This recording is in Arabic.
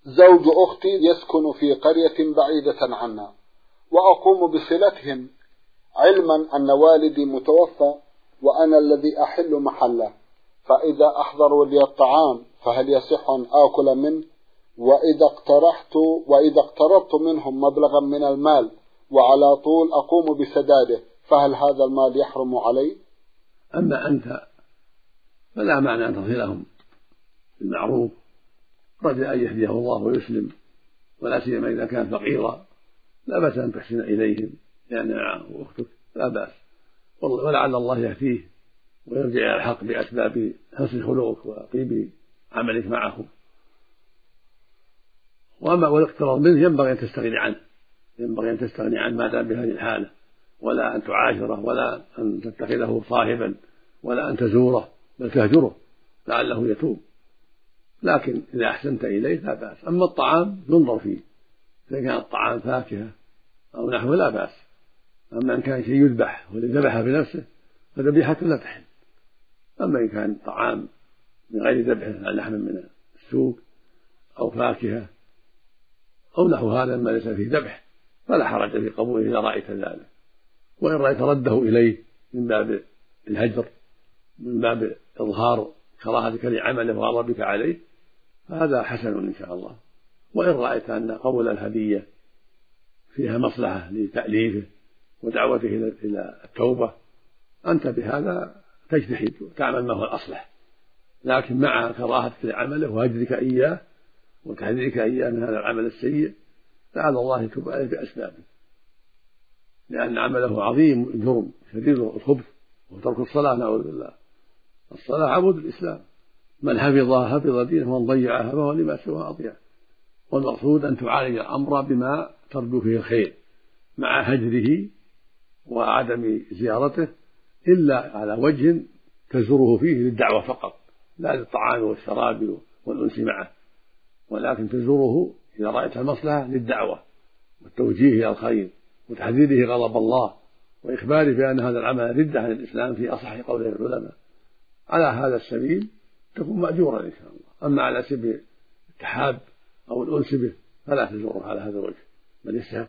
زوج أختي يسكن في قرية بعيدة عنا، وأقوم بصلتهم علما أن والدي متوفى وأنا الذي أحل محله، فإذا أحضروا لي الطعام فهل يصح أن آكل منه؟ وإذا اقترضت منهم مبلغا من المال وعلى طول أقوم بسداده فهل هذا المال يحرم علي؟ أما أنت فلا معنى أن تصلهم بالمعروف، رجاء أن يهديه الله ويسلم، ولا سيما إذا كان فقيرا لا بأس أن تحسن إليهم لأن أختك لا بأس، ولعل الله يهديه ويرجع إلى الحق بأسباب حسن خلقك وطيب عملك معه. وأما والاقتراض منه ينبغي أن تستغني عنه ما دام بهذه الحالة، ولا أن تعاشره ولا أن تتخذه صاحبا ولا أن تزوره، بل تهجره لعله يتوب. لكن إذا أحسنت إليه لا بأس. أما الطعام ينظر فيه، إذا كان الطعام فاكهة أو نحو لا بأس. أما إن كان شيء يذبح والذي ذبح بنفسه فذبيحته لا تحل. أما إن كان طعام من غير ذبح لحم من السوق أو فاكهة أو نحو هذا ما ليس فيه ذبح فلا حرج في قبوله إذا رأيت ذلك. وإن رأيت رده إليه من باب الهجر، من باب إظهار كراهتك لعمله وغضبك عليه، فهذا حسن إن شاء الله. وإن رأيت أن قبول الهدية فيها مصلحة لتأليفه ودعوته إلى التوبة، أنت بهذا تجتهد وتعمل ما هو الأصلح، لكن مع كراهتك لعمله وهجرك إياه وتحذيرك إياه من هذا العمل السيء لعل الله يتوب عليه بأسبابه، لأن عمله عظيم الجرم شديد الخبث وترك الصلاة نعوذ بالله. الصلاة عمود الإسلام، من حفظها حفظ دينه ومن ضيعها فهو لما سواه أضيع. والمقصود أن تعالج الأمر بما ترجو فيه الخير مع هجره وعدم زيارته، إلا على وجه تزوره فيه للدعوة فقط لا للطعام والشراب والأنس معه، ولكن تزوره إذا رأيت المصلحة للدعوة والتوجيه إلى الخير وتحذيره غضب الله وإخباره بأن هذا العمل ردة عن الإسلام في أصح قوله العلماء. على هذا السبيل تكون مأجورا إن شاء الله. أما على سبيل التحاب أو الأنس به فلا تزوره على هذا الوجه، بل يستحق